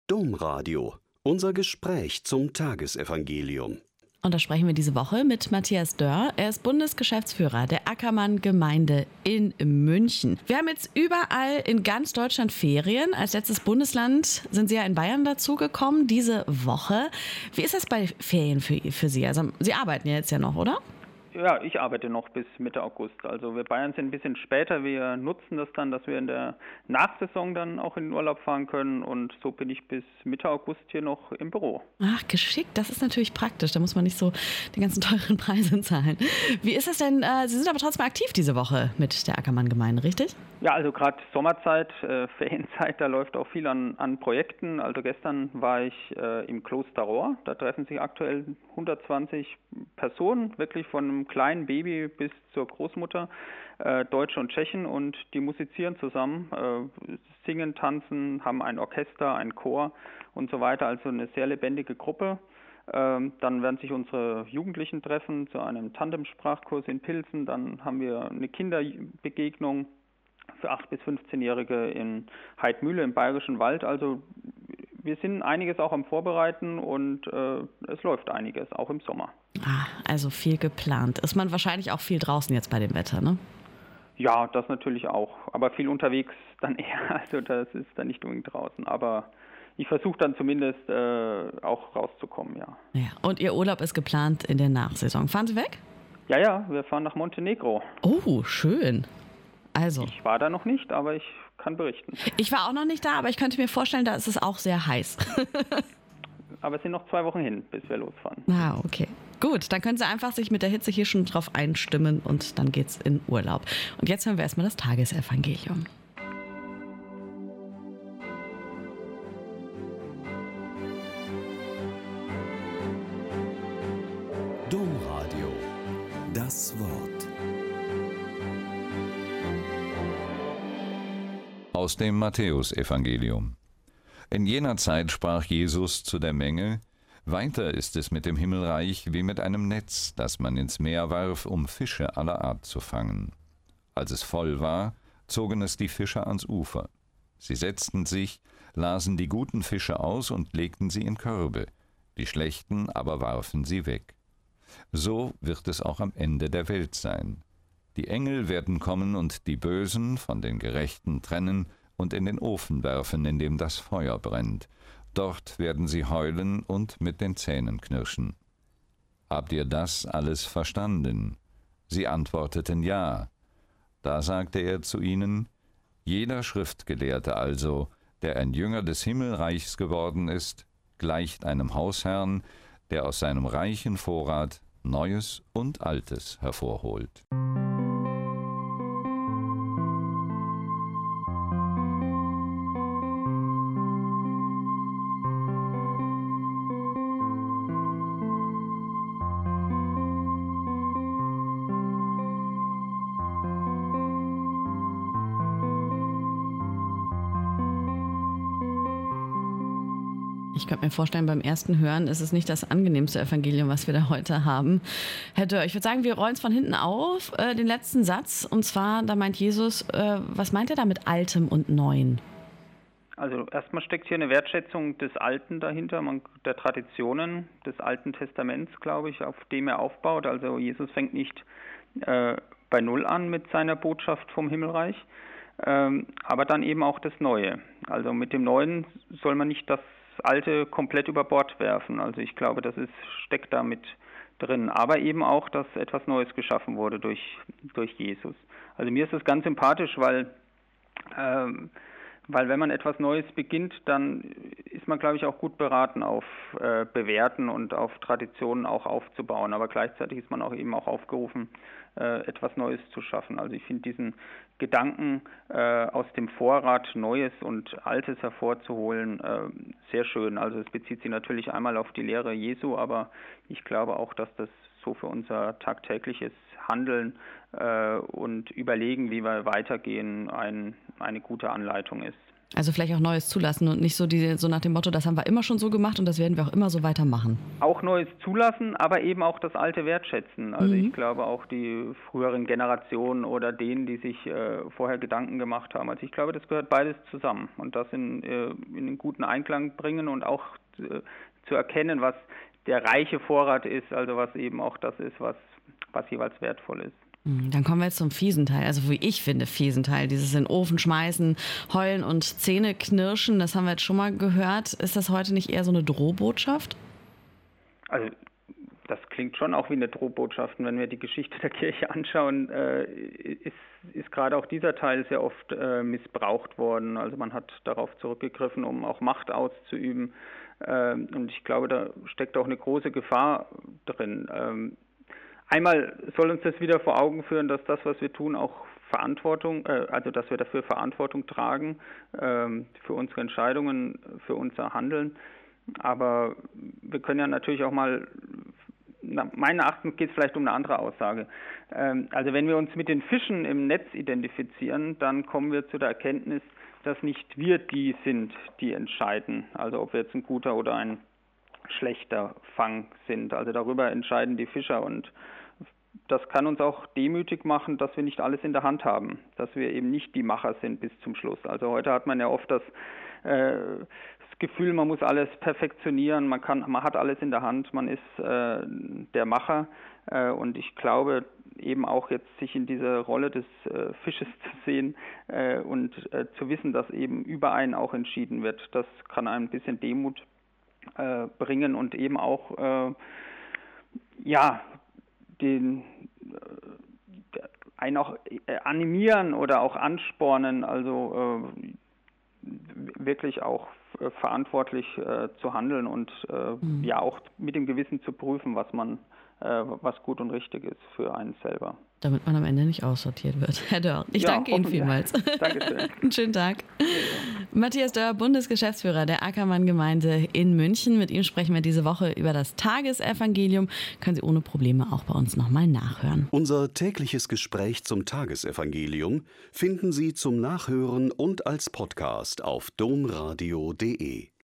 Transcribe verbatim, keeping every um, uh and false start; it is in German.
Domradio. Unser Gespräch zum Tagesevangelium. Und da sprechen wir diese Woche mit Matthias Dörr. Er ist Bundesgeschäftsführer der Ackermann-Gemeinde in München. Wir haben jetzt überall in ganz Deutschland Ferien. Als letztes Bundesland sind Sie ja in Bayern dazugekommen diese Woche. Wie ist das bei Ferien für, für Sie? Also Sie arbeiten ja jetzt ja noch, oder? Ja, ich arbeite noch bis Mitte August. Also wir Bayern sind ein bisschen später. Wir nutzen das dann, dass wir in der Nachsaison dann auch in den Urlaub fahren können. Und so bin ich bis Mitte August hier noch im Büro. Ach, geschickt. Das ist natürlich praktisch. Da muss man nicht so die ganzen teuren Preise zahlen. Wie ist es denn? Äh, Sie sind aber trotzdem aktiv diese Woche mit der Ackermann-Gemeinde, richtig? Ja, also gerade Sommerzeit, äh, Ferienzeit, da läuft auch viel an, an Projekten. Also gestern war ich äh, im Kloster Rohr. Da treffen sich aktuell hundertzwanzig Personen, wirklich von einem kleinen Baby bis zur Großmutter, äh, Deutsche und Tschechen, und die musizieren zusammen, äh, singen, tanzen, haben ein Orchester, ein Chor und so weiter. Also eine sehr lebendige Gruppe. Ähm, dann werden sich unsere Jugendlichen treffen zu einem Tandemsprachkurs in Pilsen. Dann haben wir eine Kinderbegegnung für acht- bis fünfzehnjährige in Heidmühle im Bayerischen Wald. Also wir sind einiges auch am Vorbereiten und äh, es läuft einiges, auch im Sommer. Ah, also viel geplant. Ist man wahrscheinlich auch viel draußen jetzt bei dem Wetter, ne? Ja, das natürlich auch, aber viel unterwegs dann eher. Also das ist dann nicht unbedingt draußen, aber ich versuche dann zumindest äh, auch rauszukommen, ja. Ja. Und Ihr Urlaub ist geplant in der Nachsaison. Fahren Sie weg? Ja, ja, wir fahren nach Montenegro. Oh, schön. Also. Ich war da noch nicht, aber ich kann berichten. Ich war auch noch nicht da, aber ich könnte mir vorstellen, da ist es auch sehr heiß. Aber es sind noch zwei Wochen hin, bis wir losfahren. Ah, okay. Gut, dann können Sie einfach sich mit der Hitze hier schon drauf einstimmen und dann geht's in Urlaub. Und jetzt hören wir erstmal das Tagesevangelium. Domradio. Das Wort. Aus dem Matthäusevangelium. In jener Zeit sprach Jesus zu der Menge: Weiter ist es mit dem Himmelreich wie mit einem Netz, das man ins Meer warf, um Fische aller Art zu fangen. Als es voll war, zogen es die Fischer ans Ufer. Sie setzten sich, lasen die guten Fische aus und legten sie in Körbe, die schlechten aber warfen sie weg. So wird es auch am Ende der Welt sein. Die Engel werden kommen und die Bösen von den Gerechten trennen und in den Ofen werfen, in dem das Feuer brennt. Dort werden sie heulen und mit den Zähnen knirschen. Habt ihr das alles verstanden? Sie antworteten ja. Da sagte er zu ihnen: Jeder Schriftgelehrte also, der ein Jünger des Himmelreichs geworden ist, gleicht einem Hausherrn, der aus seinem reichen Vorrat Neues und Altes hervorholt. Ich könnte mir vorstellen, beim ersten Hören ist es nicht das angenehmste Evangelium, was wir da heute haben. Herr Dörr, ich würde sagen, wir rollen es von hinten auf, äh, den letzten Satz. Und zwar, da meint Jesus, äh, was meint er da mit Altem und Neuen? Also erstmal steckt hier eine Wertschätzung des Alten dahinter, der Traditionen des Alten Testaments, glaube ich, auf dem er aufbaut. Also Jesus fängt nicht äh, bei Null an mit seiner Botschaft vom Himmelreich, ähm, aber dann eben auch das Neue. Also mit dem Neuen soll man nicht das Alte komplett über Bord werfen. Also ich glaube, das ist, steckt da mit drin. Aber eben auch, dass etwas Neues geschaffen wurde durch, durch Jesus. Also mir ist das ganz sympathisch, weil, ähm, weil wenn man etwas Neues beginnt, dann ist man, glaube ich, auch gut beraten, auf äh, Bewährten und auf Traditionen auch aufzubauen. Aber gleichzeitig ist man auch eben auch aufgerufen, äh, etwas Neues zu schaffen. Also ich finde diesen Gedanken äh, aus dem Vorrat Neues und Altes hervorzuholen äh, sehr schön. Also es bezieht sich natürlich einmal auf die Lehre Jesu, aber ich glaube auch, dass das so für unser tagtägliches Handeln äh, und Überlegen, wie wir weitergehen, ein, eine gute Anleitung ist. Also vielleicht auch Neues zulassen und nicht so, die, so nach dem Motto, das haben wir immer schon so gemacht und das werden wir auch immer so weitermachen. Auch Neues zulassen, aber eben auch das Alte wertschätzen. Also mhm. ich glaube auch die früheren Generationen oder denen, die sich äh, vorher Gedanken gemacht haben. Also ich glaube, das gehört beides zusammen und das in, äh, in einen guten Einklang bringen und auch äh, zu erkennen, was der reiche Vorrat ist, also was eben auch das ist, was, was jeweils wertvoll ist. Dann kommen wir jetzt zum fiesen Teil, also wie ich finde fiesen Teil, dieses in den Ofen schmeißen, heulen und Zähne knirschen, das haben wir jetzt schon mal gehört. Ist das heute nicht eher so eine Drohbotschaft? Also das klingt schon auch wie eine Drohbotschaft. Und wenn wir die Geschichte der Kirche anschauen, äh, ist, ist gerade auch dieser Teil sehr oft äh, missbraucht worden. Also man hat darauf zurückgegriffen, um auch Macht auszuüben. Äh, und ich glaube, da steckt auch eine große Gefahr drin. Ähm, Einmal soll uns das wieder vor Augen führen, dass das, was wir tun, auch Verantwortung, äh, also dass wir dafür Verantwortung tragen, ähm, für unsere Entscheidungen, für unser Handeln. Aber wir können ja natürlich auch mal, na, meines Erachtens geht es vielleicht um eine andere Aussage. Ähm, also wenn wir uns mit den Fischen im Netz identifizieren, dann kommen wir zu der Erkenntnis, dass nicht wir die sind, die entscheiden. Also ob wir jetzt ein guter oder ein schlechter Fang sind. Also darüber entscheiden die Fischer und das kann uns auch demütig machen, dass wir nicht alles in der Hand haben, dass wir eben nicht die Macher sind bis zum Schluss. Also heute hat man ja oft das, äh, das Gefühl, man muss alles perfektionieren, man kann, man hat alles in der Hand, man ist äh, der Macher äh, und ich glaube eben auch jetzt sich in diese Rolle des äh, Fisches zu sehen äh, und äh, zu wissen, dass eben über einen auch entschieden wird, das kann einem ein bisschen Demut äh, bringen und eben auch äh, ja den äh, einen auch äh, animieren oder auch anspornen, also äh, wirklich auch äh, verantwortlich äh, zu handeln und äh, mhm. ja auch mit dem Gewissen zu prüfen, was man äh, was gut und richtig ist für einen selber. Damit man am Ende nicht aussortiert wird. Herr Dörr, ich ja, danke Ihnen vielmals. Dankeschön. Einen schönen Tag. Ja. Matthias Dörr, Bundesgeschäftsführer der Ackermann-Gemeinde in München. Mit ihm sprechen wir diese Woche über das Tagesevangelium. Können Sie ohne Probleme auch bei uns nochmal nachhören. Unser tägliches Gespräch zum Tagesevangelium finden Sie zum Nachhören und als Podcast auf domradio punkt de.